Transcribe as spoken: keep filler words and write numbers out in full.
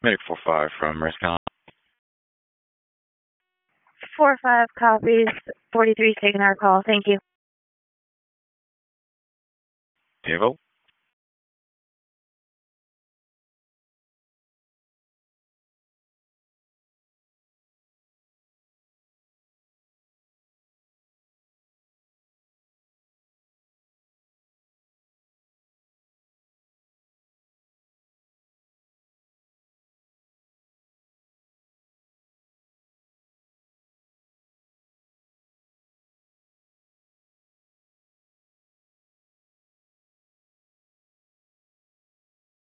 Medic four five from Rescon. four five copies. forty-three is taking our call. Thank you. Devo?